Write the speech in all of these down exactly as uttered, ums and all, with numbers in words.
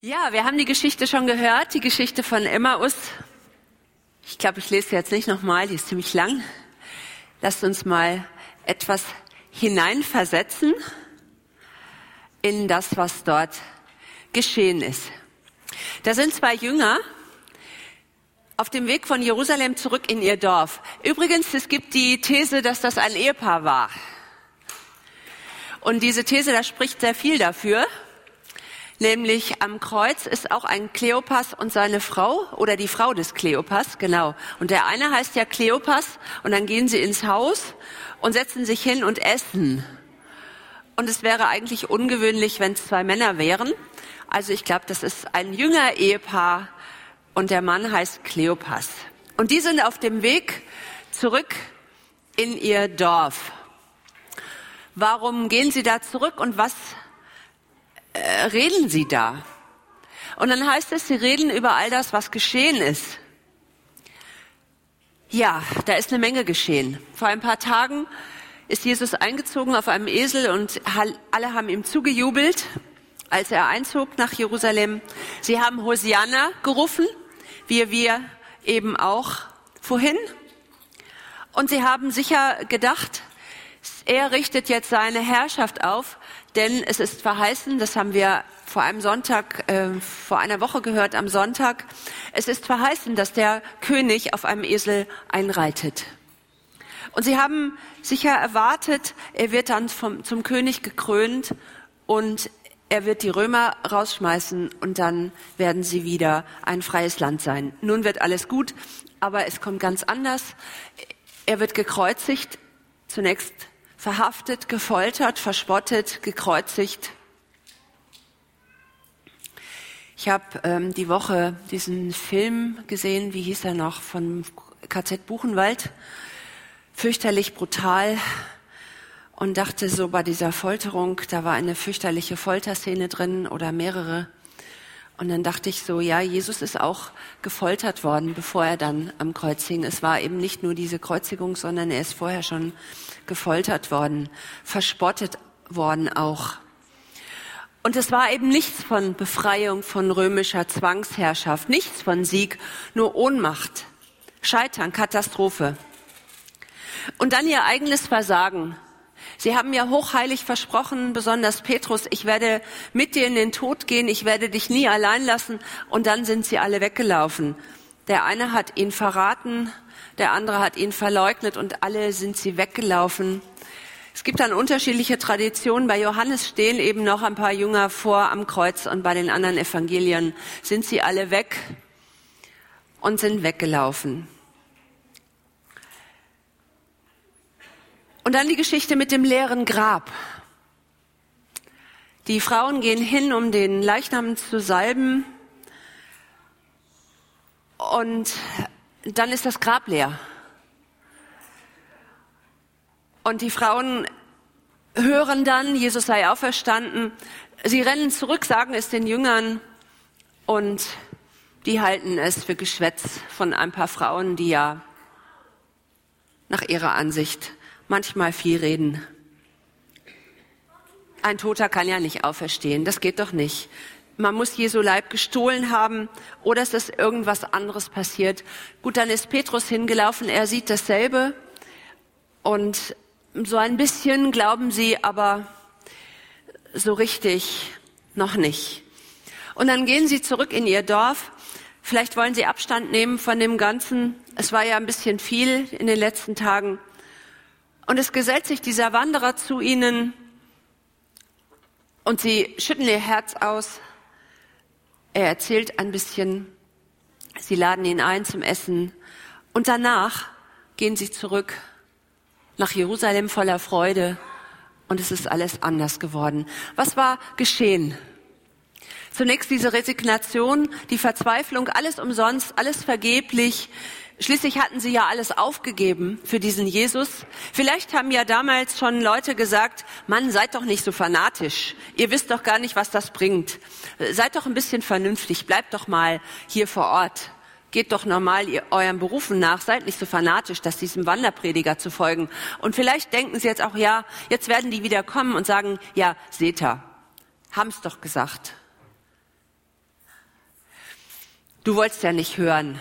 Ja, wir haben die Geschichte schon gehört, die Geschichte von Emmaus. Ich glaube, ich lese sie jetzt nicht nochmal, die ist ziemlich lang. Lasst uns mal etwas hineinversetzen in das, was dort geschehen ist. Da sind zwei Jünger auf dem Weg von Jerusalem zurück in ihr Dorf. Übrigens, es gibt die These, dass das ein Ehepaar war. Und diese These, da spricht sehr viel dafür. Nämlich am Kreuz ist auch ein Kleopas und seine Frau oder die Frau des Kleopas, genau. Und der eine heißt ja Kleopas und dann gehen sie ins Haus und setzen sich hin und essen. Und es wäre eigentlich ungewöhnlich, wenn es zwei Männer wären. Also ich glaube, das ist ein Jünger-Ehepaar und der Mann heißt Kleopas. Und die sind auf dem Weg zurück in ihr Dorf. Warum gehen sie da zurück und was Äh, reden sie da? Und dann heißt es, sie reden über all das, was geschehen ist. Ja, da ist eine Menge geschehen. Vor ein paar Tagen ist Jesus eingezogen auf einem Esel und alle haben ihm zugejubelt, als er einzog nach Jerusalem. Sie haben Hosianna gerufen, wie wir eben auch vorhin. Und sie haben sicher gedacht, er richtet jetzt seine Herrschaft auf, denn es ist verheißen, das haben wir vor einem Sonntag, äh, vor einer Woche gehört, am Sonntag, es ist verheißen, dass der König auf einem Esel einreitet. Und sie haben sicher erwartet, er wird dann vom, zum König gekrönt und er wird die Römer rausschmeißen und dann werden sie wieder ein freies Land sein. Nun wird alles gut, aber es kommt ganz anders. Er wird gekreuzigt, zunächst verhaftet, gefoltert, verspottet, gekreuzigt. Ich habe ähm, die Woche diesen Film gesehen, wie hieß er noch, von K Z Buchenwald. Fürchterlich brutal. Und dachte so bei dieser Folterung, da war eine fürchterliche Folterszene drin oder mehrere. Und dann dachte ich so, ja, Jesus ist auch gefoltert worden, bevor er dann am Kreuz hing. Es war eben nicht nur diese Kreuzigung, sondern er ist vorher schon gefoltert worden, verspottet worden auch. Und es war eben nichts von Befreiung von römischer Zwangsherrschaft, nichts von Sieg, nur Ohnmacht, Scheitern, Katastrophe. Und dann ihr eigenes Versagen. Sie haben ja hochheilig versprochen, besonders Petrus, ich werde mit dir in den Tod gehen, ich werde dich nie allein lassen. Und dann sind sie alle weggelaufen. Der eine hat ihn verraten, der andere hat ihn verleugnet und alle sind sie weggelaufen. Es gibt dann unterschiedliche Traditionen. Bei Johannes stehen eben noch ein paar Jünger vor am Kreuz und bei den anderen Evangelien sind sie alle weg und sind weggelaufen. Und dann die Geschichte mit dem leeren Grab. Die Frauen gehen hin, um den Leichnam zu salben. Und dann ist das Grab leer. Und die Frauen hören dann, Jesus sei auferstanden. Sie rennen zurück, sagen es den Jüngern. Und die halten es für Geschwätz von ein paar Frauen, die ja nach ihrer Ansicht manchmal viel reden. Ein Toter kann ja nicht auferstehen, das geht doch nicht. Man muss Jesu Leib gestohlen haben oder es ist irgendwas anderes passiert. Gut, dann ist Petrus hingelaufen, er sieht dasselbe und so ein bisschen glauben sie, aber so richtig noch nicht. Und dann gehen sie zurück in ihr Dorf. Vielleicht wollen sie Abstand nehmen von dem Ganzen. Es war ja ein bisschen viel in den letzten Tagen. Und es gesellt sich dieser Wanderer zu ihnen und sie schütten ihr Herz aus. Er erzählt ein bisschen, sie laden ihn ein zum Essen und danach gehen sie zurück nach Jerusalem voller Freude und es ist alles anders geworden. Was war geschehen? Zunächst diese Resignation, die Verzweiflung, alles umsonst, alles vergeblich. Schließlich hatten sie ja alles aufgegeben für diesen Jesus. Vielleicht haben ja damals schon Leute gesagt, Mann, seid doch nicht so fanatisch. Ihr wisst doch gar nicht, was das bringt. Seid doch ein bisschen vernünftig, bleibt doch mal hier vor Ort. Geht doch normal ihr, euren Berufen nach, seid nicht so fanatisch, dass diesem Wanderprediger zu folgen. Und vielleicht denken sie jetzt auch, ja, jetzt werden die wieder kommen und sagen, ja, seht ihr, haben's doch gesagt. Du wolltest ja nicht hören.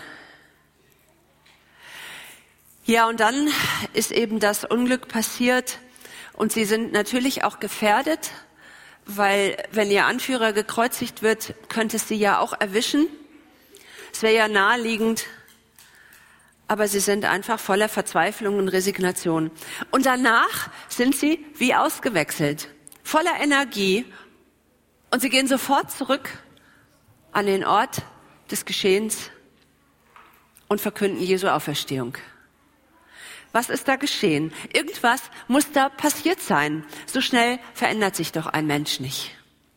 Ja, und dann ist eben das Unglück passiert und sie sind natürlich auch gefährdet, weil wenn ihr Anführer gekreuzigt wird, könnte es sie ja auch erwischen. Es wäre ja naheliegend, aber sie sind einfach voller Verzweiflung und Resignation. Und danach sind sie wie ausgewechselt, voller Energie und sie gehen sofort zurück an den Ort des Geschehens und verkünden Jesu Auferstehung. Was ist da geschehen? Irgendwas muss da passiert sein. So schnell verändert sich doch ein Mensch nicht.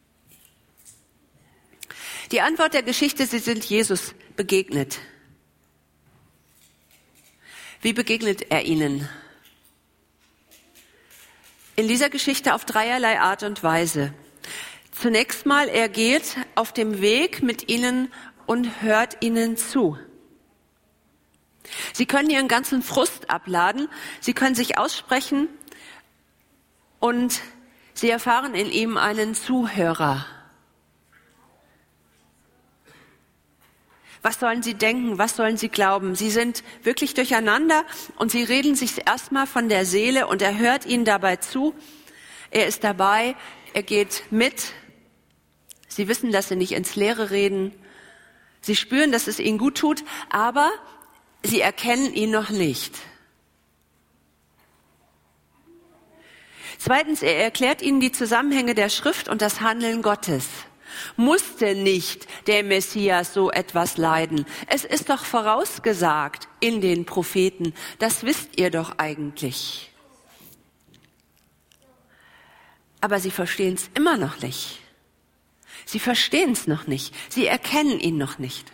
Die Antwort der Geschichte, sie sind Jesus begegnet. Wie begegnet er ihnen? In dieser Geschichte auf dreierlei Art und Weise. Zunächst mal, er geht auf dem Weg mit ihnen und hört ihnen zu. Sie können ihren ganzen Frust abladen, sie können sich aussprechen und sie erfahren in ihm einen Zuhörer. Was sollen sie denken, was sollen sie glauben? Sie sind wirklich durcheinander und sie reden sich erstmal von der Seele und er hört ihnen dabei zu. Er ist dabei, er geht mit. Sie wissen, dass sie nicht ins Leere reden. Sie spüren, dass es ihnen gut tut, aber sie erkennen ihn noch nicht. Zweitens, er erklärt ihnen die Zusammenhänge der Schrift und das Handeln Gottes. Musste nicht der Messias so etwas leiden? Es ist doch vorausgesagt in den Propheten. Das wisst ihr doch eigentlich. Aber sie verstehen es immer noch nicht. Sie verstehen es noch nicht. Sie erkennen ihn noch nicht.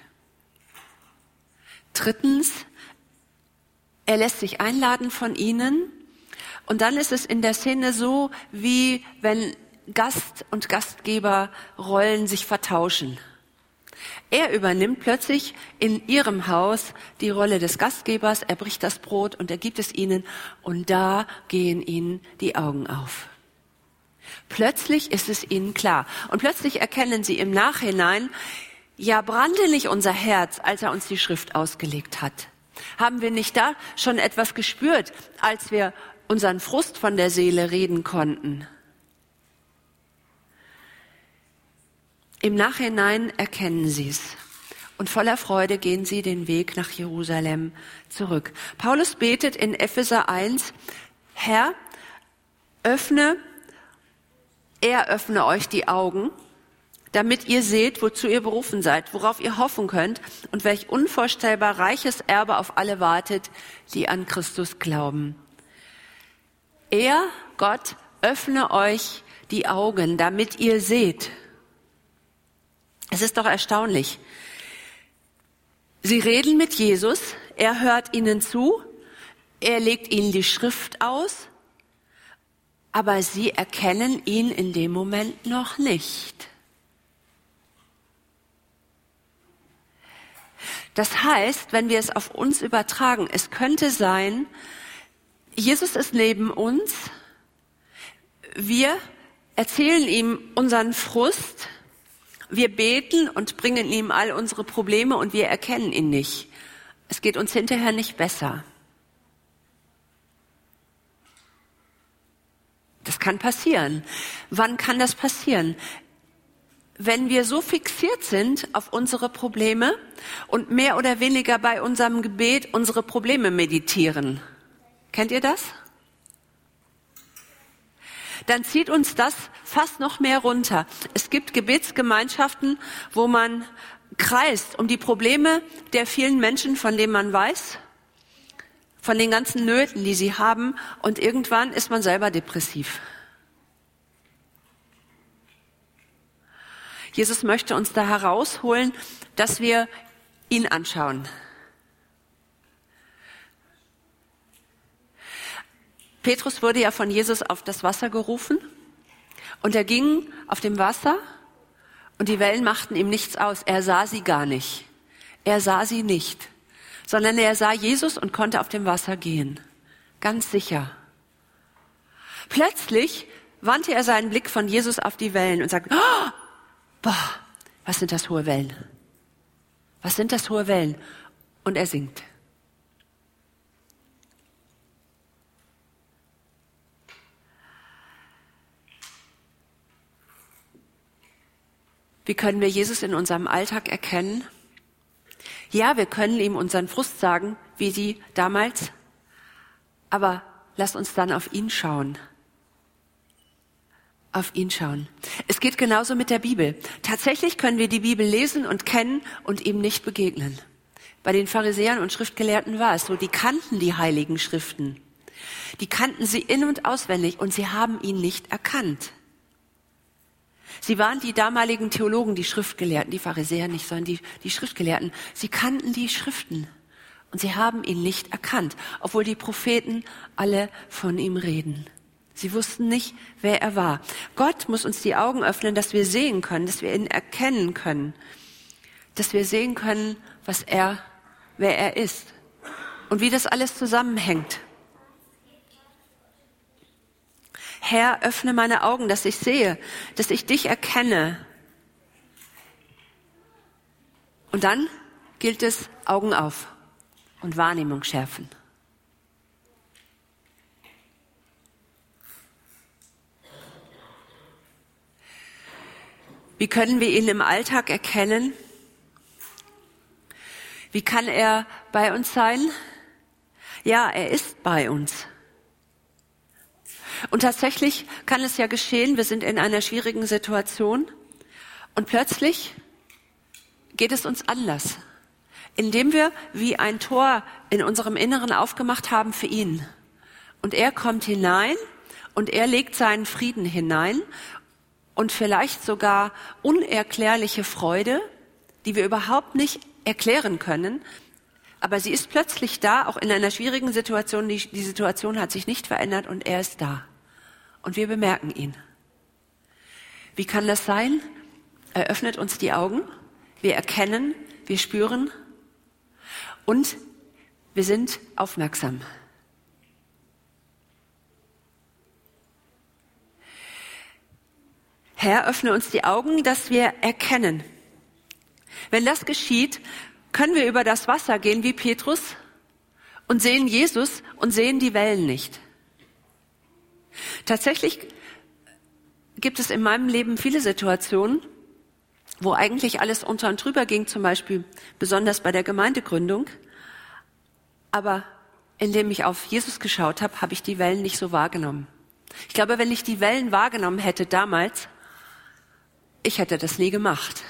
Drittens, er lässt sich einladen von ihnen. Und dann ist es in der Szene so, wie wenn Gast- und Gastgeberrollen sich vertauschen. Er übernimmt plötzlich in ihrem Haus die Rolle des Gastgebers. Er bricht das Brot und er gibt es ihnen. Und da gehen ihnen die Augen auf. Plötzlich ist es ihnen klar. Und plötzlich erkennen sie im Nachhinein, ja, brannte nicht unser Herz, als er uns die Schrift ausgelegt hat? Haben wir nicht da schon etwas gespürt, als wir unseren Frust von der Seele reden konnten? Im Nachhinein erkennen sie es. Und voller Freude gehen sie den Weg nach Jerusalem zurück. Paulus betet in Epheser eins, Herr, öffne, er öffne euch die Augen, damit ihr seht, wozu ihr berufen seid, worauf ihr hoffen könnt und welch unvorstellbar reiches Erbe auf alle wartet, die an Christus glauben. Er, Gott, öffne euch die Augen, damit ihr seht. Es ist doch erstaunlich. Sie reden mit Jesus, er hört ihnen zu, er legt ihnen die Schrift aus, aber sie erkennen ihn in dem Moment noch nicht. Das heißt, wenn wir es auf uns übertragen, es könnte sein, Jesus ist neben uns, wir erzählen ihm unseren Frust, wir beten und bringen ihm all unsere Probleme und wir erkennen ihn nicht. Es geht uns hinterher nicht besser. Das kann passieren. Wann kann das passieren? Wenn wir so fixiert sind auf unsere Probleme und mehr oder weniger bei unserem Gebet unsere Probleme meditieren. Kennt ihr das? Dann zieht uns das fast noch mehr runter. Es gibt Gebetsgemeinschaften, wo man kreist um die Probleme der vielen Menschen, von denen man weiß, von den ganzen Nöten, die sie haben, und irgendwann ist man selber depressiv. Jesus möchte uns da herausholen, dass wir ihn anschauen. Petrus wurde ja von Jesus auf das Wasser gerufen und er ging auf dem Wasser und die Wellen machten ihm nichts aus. Er sah sie gar nicht. Er sah sie nicht, sondern er sah Jesus und konnte auf dem Wasser gehen. Ganz sicher. Plötzlich wandte er seinen Blick von Jesus auf die Wellen und sagte, oh, boah, was sind das hohe Wellen? Was sind das hohe Wellen? Und er singt. Wie können wir Jesus in unserem Alltag erkennen? Ja, wir können ihm unseren Frust sagen, wie sie damals, aber lass uns dann auf ihn schauen. Auf ihn schauen. Es geht genauso mit der Bibel. Tatsächlich können wir die Bibel lesen und kennen und ihm nicht begegnen. Bei den Pharisäern und Schriftgelehrten war es so, die kannten die heiligen Schriften. Die kannten sie in- und auswendig und sie haben ihn nicht erkannt. Sie waren die damaligen Theologen, die Schriftgelehrten, die Pharisäer nicht, sondern die, die Schriftgelehrten. Sie kannten die Schriften und sie haben ihn nicht erkannt, obwohl die Propheten alle von ihm reden. Sie wussten nicht, wer er war. Gott muss uns die Augen öffnen, dass wir sehen können, dass wir ihn erkennen können, dass wir sehen können, was er, wer er ist und wie das alles zusammenhängt. Herr, öffne meine Augen, dass ich sehe, dass ich dich erkenne. Und dann gilt es, Augen auf und Wahrnehmung schärfen. Wie können wir ihn im Alltag erkennen? Wie kann er bei uns sein? Ja, er ist bei uns. Und tatsächlich kann es ja geschehen, wir sind in einer schwierigen Situation und plötzlich geht es uns anders, indem wir wie ein Tor in unserem Inneren aufgemacht haben für ihn. Und er kommt hinein und er legt seinen Frieden hinein und vielleicht sogar unerklärliche Freude, die wir überhaupt nicht erklären können. Aber sie ist plötzlich da, auch in einer schwierigen Situation. Die, die Situation hat sich nicht verändert und er ist da. Und wir bemerken ihn. Wie kann das sein? Er öffnet uns die Augen, wir erkennen, wir spüren und wir sind aufmerksam. Herr, öffne uns die Augen, dass wir erkennen. Wenn das geschieht, können wir über das Wasser gehen wie Petrus und sehen Jesus und sehen die Wellen nicht. Tatsächlich gibt es in meinem Leben viele Situationen, wo eigentlich alles unter und drüber ging, zum Beispiel besonders bei der Gemeindegründung. Aber indem ich auf Jesus geschaut habe, habe ich die Wellen nicht so wahrgenommen. Ich glaube, wenn ich die Wellen wahrgenommen hätte damals, ich hätte das nie gemacht.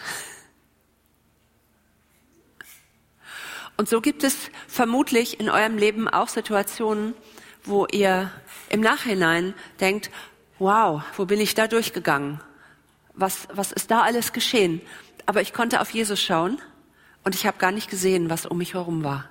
Und so gibt es vermutlich in eurem Leben auch Situationen, wo ihr im Nachhinein denkt, wow, wo bin ich da durchgegangen? Was, was ist da alles geschehen? Aber ich konnte auf Jesus schauen und ich habe gar nicht gesehen, was um mich herum war.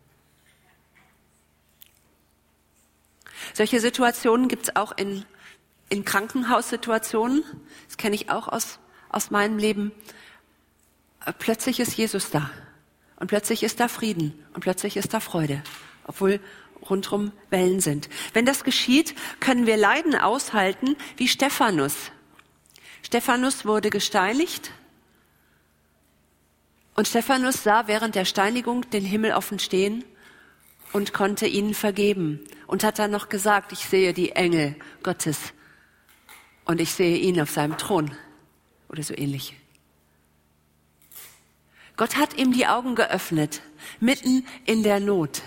Solche Situationen gibt es auch in, in Krankenhaussituationen. Das kenne ich auch aus, aus meinem Leben. Plötzlich ist Jesus da. Und plötzlich ist da Frieden. Und plötzlich ist da Freude. Obwohl rundherum Wellen sind. Wenn das geschieht, können wir Leiden aushalten wie Stephanus. Stephanus wurde gesteinigt. Und Stephanus sah während der Steinigung den Himmel offen stehen und konnte ihnen vergeben. Und hat dann noch gesagt, ich sehe die Engel Gottes und ich sehe ihn auf seinem Thron. Oder so ähnlich. Gott hat ihm die Augen geöffnet, mitten in der Not.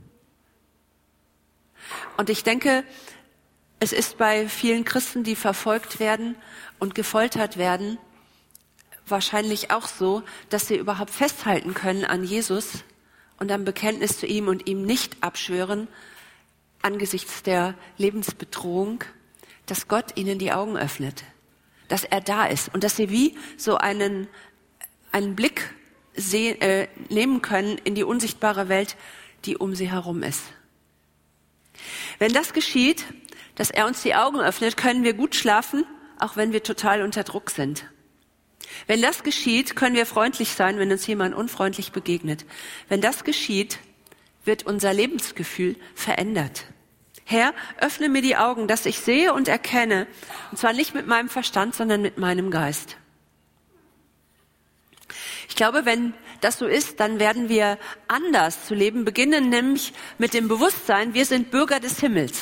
Und ich denke, es ist bei vielen Christen, die verfolgt werden und gefoltert werden, wahrscheinlich auch so, dass sie überhaupt festhalten können an Jesus und am Bekenntnis zu ihm und ihm nicht abschwören, angesichts der Lebensbedrohung, dass Gott ihnen die Augen öffnet, dass er da ist und dass sie wie so einen, einen Blick sehen, äh, nehmen können in die unsichtbare Welt, die um sie herum ist. Wenn das geschieht, dass er uns die Augen öffnet, können wir gut schlafen, auch wenn wir total unter Druck sind. Wenn das geschieht, können wir freundlich sein, wenn uns jemand unfreundlich begegnet. Wenn das geschieht, wird unser Lebensgefühl verändert. Herr, öffne mir die Augen, dass ich sehe und erkenne, und zwar nicht mit meinem Verstand, sondern mit meinem Geist. Ich glaube, wenn das so ist, dann werden wir anders zu leben beginnen, nämlich mit dem Bewusstsein, wir sind Bürger des Himmels.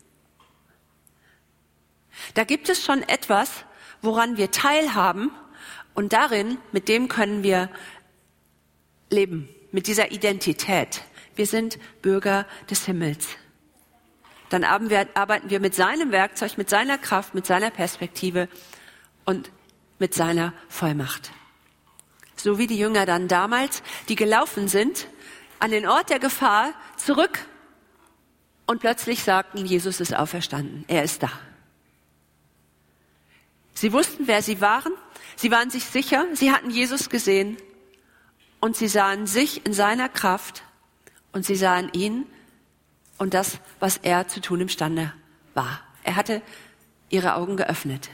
Da gibt es schon etwas, woran wir teilhaben und darin, mit dem können wir leben, mit dieser Identität. Wir sind Bürger des Himmels. Dann arbeiten wir mit seinem Werkzeug, mit seiner Kraft, mit seiner Perspektive und mit seiner Vollmacht. So wie die Jünger dann damals, die gelaufen sind, an den Ort der Gefahr zurück und plötzlich sagten, Jesus ist auferstanden, er ist da. Sie wussten, wer sie waren, sie waren sich sicher, sie hatten Jesus gesehen und sie sahen sich in seiner Kraft und sie sahen ihn und das, was er zu tun imstande war. Er hatte ihre Augen geöffnet.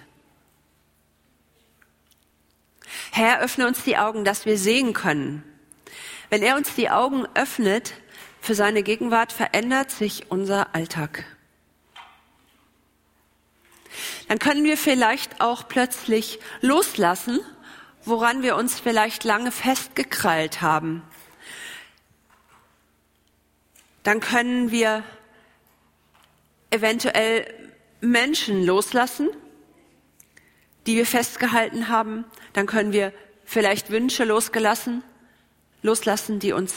Herr, öffne uns die Augen, dass wir sehen können. Wenn er uns die Augen öffnet für seine Gegenwart, verändert sich unser Alltag. Dann können wir vielleicht auch plötzlich loslassen, woran wir uns vielleicht lange festgekrallt haben. Dann können wir eventuell Menschen loslassen, die wir festgehalten haben. Dann können wir vielleicht Wünsche losgelassen, loslassen, die uns,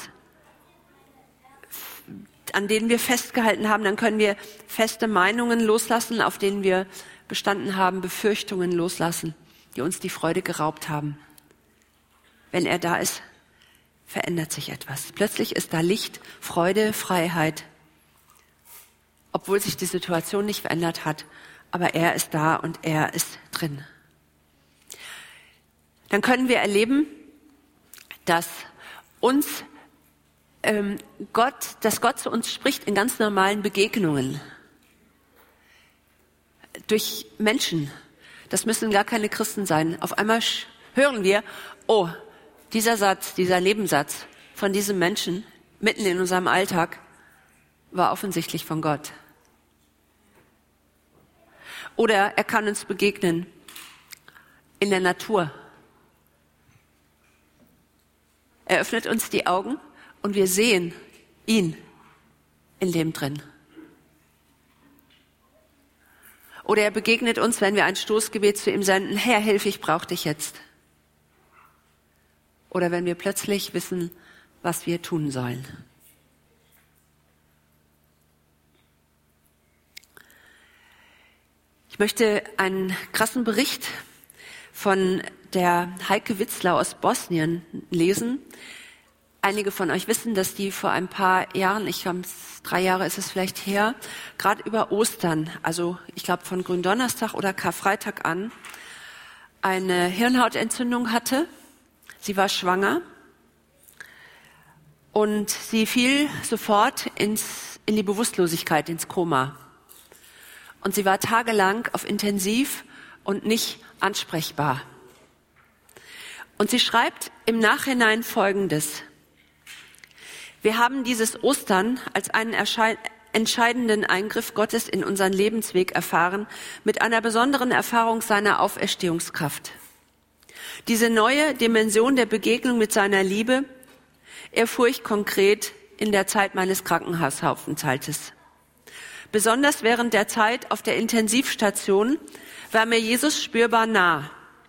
an denen wir festgehalten haben. Dann können wir feste Meinungen loslassen, auf denen wir bestanden haben, Befürchtungen loslassen, die uns die Freude geraubt haben. Wenn er da ist, verändert sich etwas. Plötzlich ist da Licht, Freude, Freiheit, obwohl sich die Situation nicht verändert hat, aber er ist da und er ist drin. Dann können wir erleben, dass uns ähm, Gott, dass Gott zu uns spricht in ganz normalen Begegnungen. Durch Menschen. Das müssen gar keine Christen sein. Auf einmal hören wir, oh, dieser Satz, dieser Nebensatz von diesem Menschen mitten in unserem Alltag war offensichtlich von Gott. Oder er kann uns begegnen in der Natur. Er öffnet uns die Augen und wir sehen ihn in dem drin. Oder er begegnet uns, wenn wir ein Stoßgebet zu ihm senden, Herr, hilf, ich brauche dich jetzt. Oder wenn wir plötzlich wissen, was wir tun sollen. Ich möchte einen krassen Bericht von der Heike Witzlau aus Bosnien lesen. Einige von euch wissen, dass die vor ein paar Jahren, ich glaube, drei Jahre ist es vielleicht her, gerade über Ostern, also ich glaube von Gründonnerstag oder Karfreitag an, eine Hirnhautentzündung hatte. Sie war schwanger und sie fiel sofort ins, in die Bewusstlosigkeit, ins Koma. Und sie war tagelang auf Intensiv und nicht ansprechbar. Und sie schreibt im Nachhinein Folgendes. Wir haben dieses Ostern als einen erschei- entscheidenden Eingriff Gottes in unseren Lebensweg erfahren, mit einer besonderen Erfahrung seiner Auferstehungskraft. Diese neue Dimension der Begegnung mit seiner Liebe erfuhr ich konkret in der Zeit meines Krankenhausaufenthaltes. Besonders während der Zeit auf der Intensivstation war mir Jesus spürbar nah.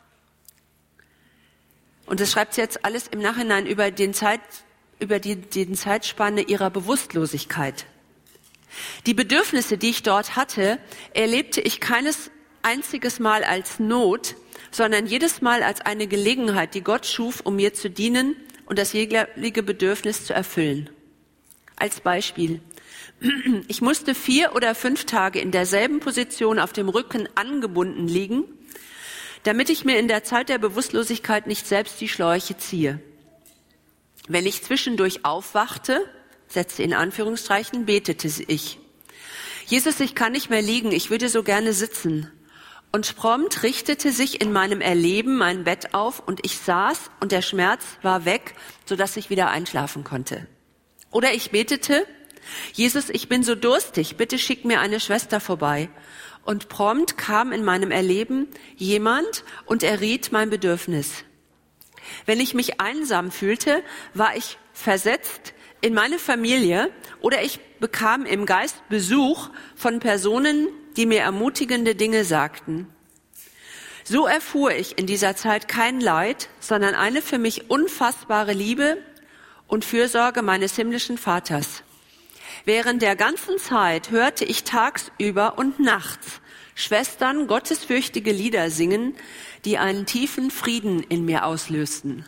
Und das schreibt sie jetzt alles im Nachhinein über den Zeit, über die, die Zeitspanne ihrer Bewusstlosigkeit. Die Bedürfnisse, die ich dort hatte, erlebte ich keines einziges Mal als Not, sondern jedes Mal als eine Gelegenheit, die Gott schuf, um mir zu dienen und das jeweilige Bedürfnis zu erfüllen. Als Beispiel. Ich musste vier oder fünf Tage in derselben Position auf dem Rücken angebunden liegen, damit ich mir in der Zeit der Bewusstlosigkeit nicht selbst die Schläuche ziehe. Wenn ich zwischendurch aufwachte, setzte in Anführungszeichen, betete ich. Jesus, ich kann nicht mehr liegen, ich würde so gerne sitzen. Und prompt richtete sich in meinem Erleben mein Bett auf und ich saß und der Schmerz war weg, sodass ich wieder einschlafen konnte. Oder ich betete, Jesus, ich bin so durstig, bitte schick mir eine Schwester vorbei. Und prompt kam in meinem Erleben jemand und erriet mein Bedürfnis. Wenn ich mich einsam fühlte, war ich versetzt in meine Familie oder ich bekam im Geist Besuch von Personen, die mir ermutigende Dinge sagten. So erfuhr ich in dieser Zeit kein Leid, sondern eine für mich unfassbare Liebe und Fürsorge meines himmlischen Vaters. Während der ganzen Zeit hörte ich tagsüber und nachts Schwestern gottesfürchtige Lieder singen, die einen tiefen Frieden in mir auslösten.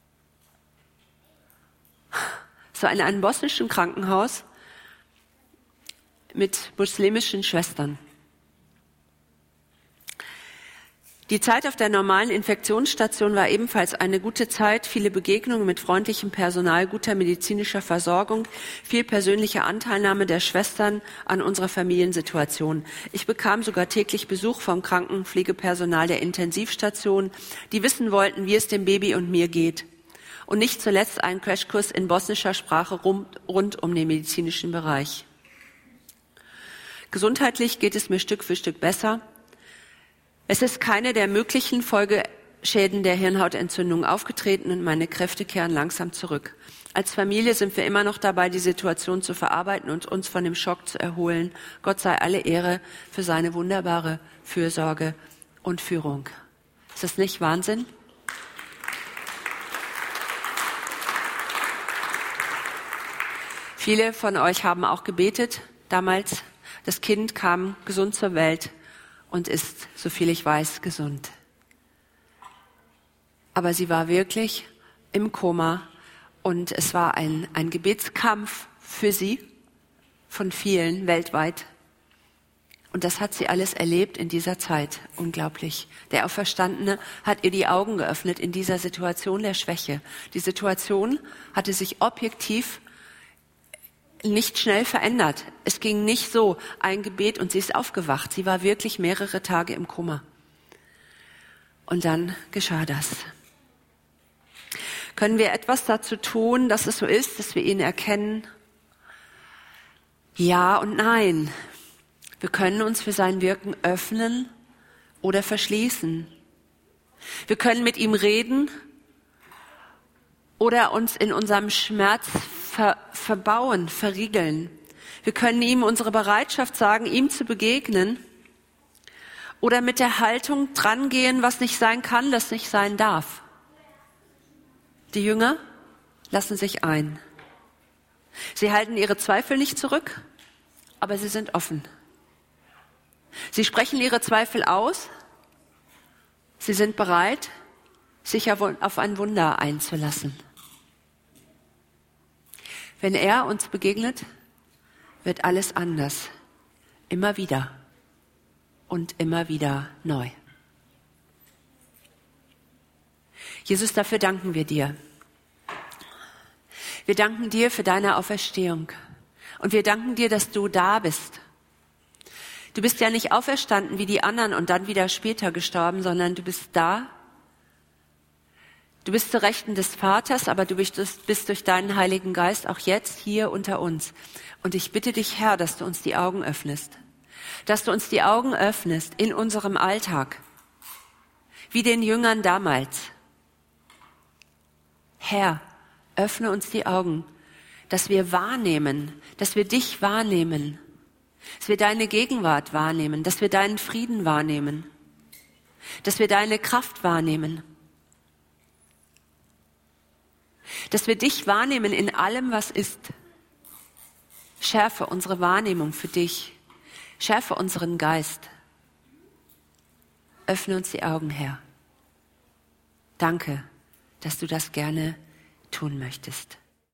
So in einem bosnischen Krankenhaus mit muslimischen Schwestern. Die Zeit auf der normalen Infektionsstation war ebenfalls eine gute Zeit, viele Begegnungen mit freundlichem Personal, guter medizinischer Versorgung, viel persönliche Anteilnahme der Schwestern an unserer Familiensituation. Ich bekam sogar täglich Besuch vom Krankenpflegepersonal der Intensivstation, die wissen wollten, wie es dem Baby und mir geht. Und nicht zuletzt einen Crashkurs in bosnischer Sprache rund, rund um den medizinischen Bereich. Gesundheitlich geht es mir Stück für Stück besser. Es ist keine der möglichen Folgeschäden der Hirnhautentzündung aufgetreten und meine Kräfte kehren langsam zurück. Als Familie sind wir immer noch dabei, die Situation zu verarbeiten und uns von dem Schock zu erholen. Gott sei alle Ehre für seine wunderbare Fürsorge und Führung. Ist das nicht Wahnsinn? Viele von euch haben auch gebetet damals. Das Kind kam gesund zur Welt und ist, soviel ich weiß, gesund. Aber sie war wirklich im Koma und es war ein, ein Gebetskampf für sie von vielen weltweit. Und das hat sie alles erlebt in dieser Zeit. Unglaublich. Der Auferstandene hat ihr die Augen geöffnet in dieser Situation der Schwäche. Die Situation hatte sich objektiv nicht schnell verändert. Es ging nicht so, ein Gebet und sie ist aufgewacht. Sie war wirklich mehrere Tage im Koma. Und dann geschah das. Können wir etwas dazu tun, dass es so ist, dass wir ihn erkennen? Ja und nein. Wir können uns für sein Wirken öffnen oder verschließen. Wir können mit ihm reden oder uns in unserem Schmerz ver- verbauen, verriegeln. Wir können ihm unsere Bereitschaft sagen, ihm zu begegnen oder mit der Haltung drangehen, was nicht sein kann, das nicht sein darf. Die Jünger lassen sich ein. Sie halten ihre Zweifel nicht zurück, aber sie sind offen. Sie sprechen ihre Zweifel aus. Sie sind bereit, sich auf ein Wunder einzulassen. Wenn er uns begegnet, wird alles anders. Immer wieder und immer wieder neu. Jesus, dafür danken wir dir. Wir danken dir für deine Auferstehung. Und wir danken dir, dass du da bist. Du bist ja nicht auferstanden wie die anderen und dann wieder später gestorben, sondern du bist da. Du bist zur Rechten des Vaters, aber du bist, bist durch deinen Heiligen Geist auch jetzt hier unter uns. Und ich bitte dich, Herr, dass du uns die Augen öffnest. Dass du uns die Augen öffnest in unserem Alltag. Wie den Jüngern damals. Herr, öffne uns die Augen, dass wir wahrnehmen, dass wir dich wahrnehmen. Dass wir deine Gegenwart wahrnehmen, dass wir deinen Frieden wahrnehmen. Dass wir deine Kraft wahrnehmen. Dass wir dich wahrnehmen in allem, was ist. Schärfe unsere Wahrnehmung für dich. Schärfe unseren Geist. Öffne uns die Augen, Herr. Danke, dass du das gerne tun möchtest.